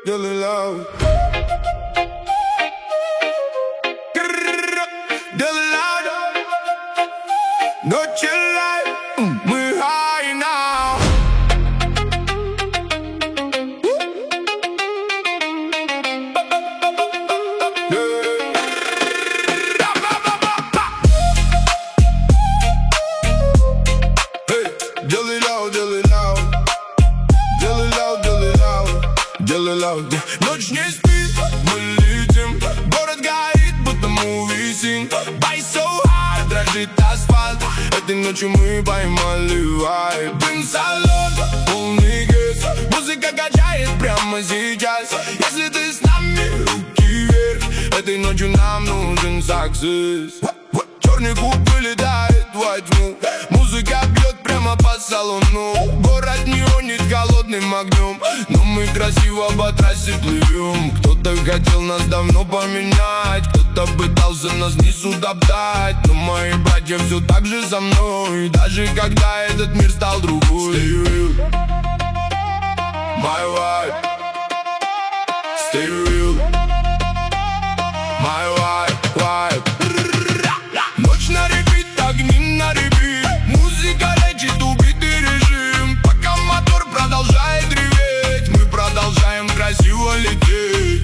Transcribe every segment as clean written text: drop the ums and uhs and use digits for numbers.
делай loud. Делай loud. Ночи live, мы high now. Делай loud, делай loud. Делай loud, делай loud. Делай loud. Ночь не спит, мы летим. Город горит, будто movie scene. Body so hard, дрожит асфальт. Этой ночью мы поймали вайб. Бензолон, полный газ. Музыка качает прямо сейчас. Если ты с нами, руки вверх. Этой ночью нам нужен success. Черный куб вылетает во тьму. Музыка бьет прямо по салону. Город неонит холодным огнем, но мы красиво по трассе плывем. Кто-то хотел нас давно поменять, кто-то пытался нас снизу топтать, но мои братья все так же со мной, даже когда этот мир стал другой. Stay real, my vibe. Stay real, my vibe. Ночь на репит, огни на репит. Музыка лечит убитый режим. Пока мотор продолжает реветь, мы продолжаем красиво лететь.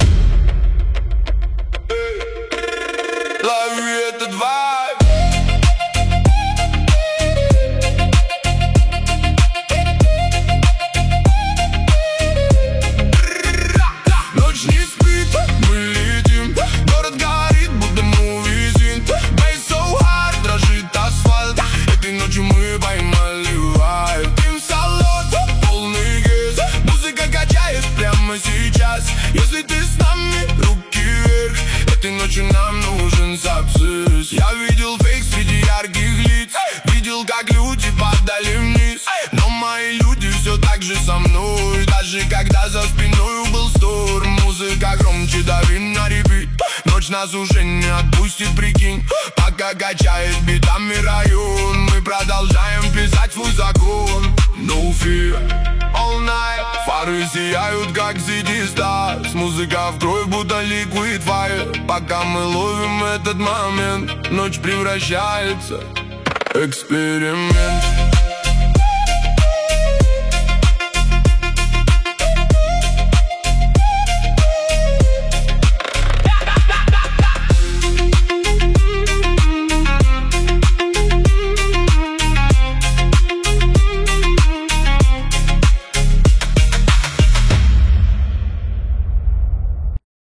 Лови этот вайб. Ночь не спит, мы летим. Город горит, будто movie scene. Bass so hard, дрожит асфальт. Этой ночью мы поймали вайб. Бензолон, полный газ. Музыка качает прямо сейчас. Если ты с нами, руки вверх. Этой ночью нам нужен success. Я видел фейк среди ярких лиц. Видел, как люди падали вниз. Но мои люди все так же со мной. Даже когда за спиной был шторм. Музыка громче, дави на репит. Ночь нас уже не отпустит, прикинь. Пока качает битами район, мы продолжаем писать свой закон. No fear, all night. Фары сияют, как City Stars. Музыка в кровь, будто liquid fire. Пока мы ловим этот момент, ночь превращается в эксперимент.